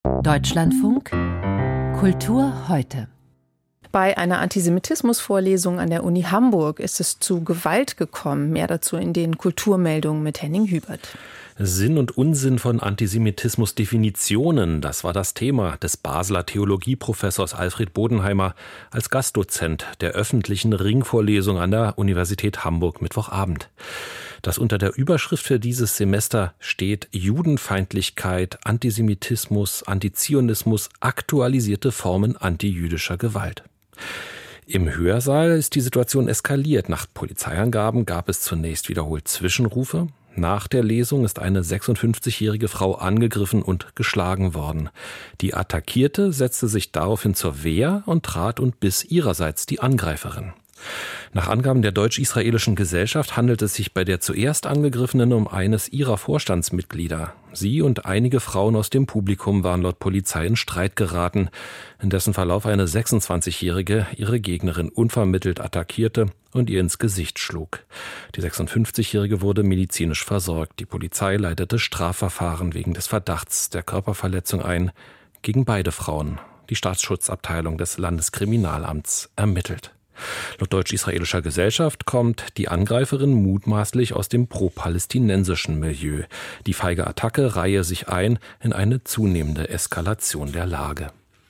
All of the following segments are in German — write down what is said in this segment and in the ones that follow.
Deutschlandfunk Kultur heute. Bei einer Antisemitismusvorlesung an der Uni Hamburg ist es zu Gewalt gekommen. Mehr dazu in den Kulturmeldungen mit Henning Hübert. Sinn und Unsinn von Antisemitismus-Definitionen, das war das Thema des Basler Theologieprofessors Alfred Bodenheimer als Gastdozent der öffentlichen Ringvorlesung an der Universität Hamburg Mittwochabend. Das unter der Überschrift für dieses Semester steht: Judenfeindlichkeit, Antisemitismus, Antizionismus, aktualisierte Formen antijüdischer Gewalt. Im Hörsaal ist die Situation eskaliert. Nach Polizeiangaben gab es zunächst wiederholt Zwischenrufe. Nach der Lesung ist eine 56-jährige Frau angegriffen und geschlagen worden. Die Attackierte setzte sich daraufhin zur Wehr und trat und biss ihrerseits die Angreiferin. Nach Angaben der Deutsch-Israelischen Gesellschaft handelt es sich bei der zuerst Angegriffenen um eines ihrer Vorstandsmitglieder. Sie und einige Frauen aus dem Publikum waren laut Polizei in Streit geraten, in dessen Verlauf eine 26-Jährige ihre Gegnerin unvermittelt attackierte und ihr ins Gesicht schlug. Die 56-Jährige wurde medizinisch versorgt. Die Polizei leitete Strafverfahren wegen des Verdachts der Körperverletzung ein gegen beide Frauen. Die Staatsschutzabteilung des Landeskriminalamts ermittelt. Laut Deutsch-Israelischer Gesellschaft kommt die Angreiferin mutmaßlich aus dem pro-palästinensischen Milieu. Die feige Attacke reihe sich ein in eine zunehmende Eskalation der Lage.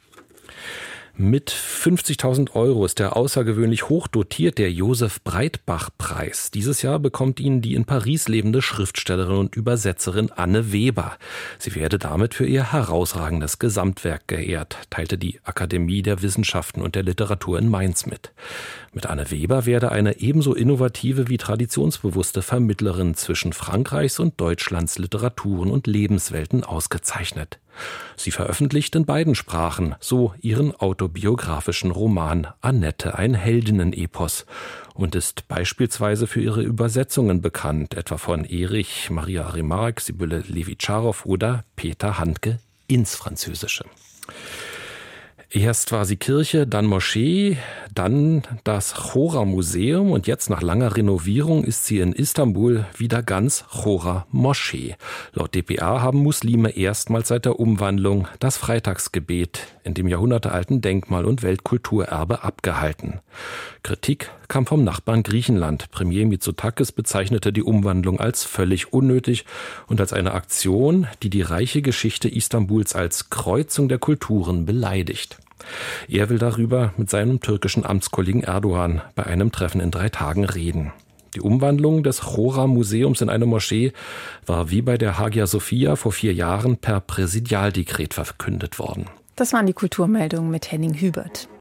Mit 50.000 € ist der außergewöhnlich hoch dotierte Josef-Breitbach-Preis. Dieses Jahr bekommt ihn die in Paris lebende Schriftstellerin und Übersetzerin Anne Weber. Sie werde damit für ihr herausragendes Gesamtwerk geehrt, teilte die Akademie der Wissenschaften und der Literatur in Mainz mit. Mit Anne Weber werde eine ebenso innovative wie traditionsbewusste Vermittlerin zwischen Frankreichs und Deutschlands Literaturen und Lebenswelten ausgezeichnet. Sie veröffentlicht in beiden Sprachen, so ihren autobiografischen Roman Annette, ein Heldinnen-Epos, und ist beispielsweise für ihre Übersetzungen bekannt, etwa von Erich Maria Remarque, Sibylle Levy-Charow oder Peter Handke ins Französische. Erst war sie Kirche, dann Moschee, dann das Chora-Museum und jetzt nach langer Renovierung ist sie in Istanbul wieder ganz Chora-Moschee. Laut dpa haben Muslime erstmals seit der Umwandlung das Freitagsgebet in dem jahrhundertealten Denkmal- und Weltkulturerbe abgehalten. Kritik kam vom Nachbarn Griechenland. Premier Mitsotakis bezeichnete die Umwandlung als völlig unnötig und als eine Aktion, die die reiche Geschichte Istanbuls als Kreuzung der Kulturen beleidigt. Er will darüber mit seinem türkischen Amtskollegen Erdogan bei einem Treffen in 3 Tagen reden. Die Umwandlung des Chora-Museums in eine Moschee war wie bei der Hagia Sophia vor 4 Jahren per Präsidialdekret verkündet worden. Das waren die Kulturmeldungen mit Henning Hübert.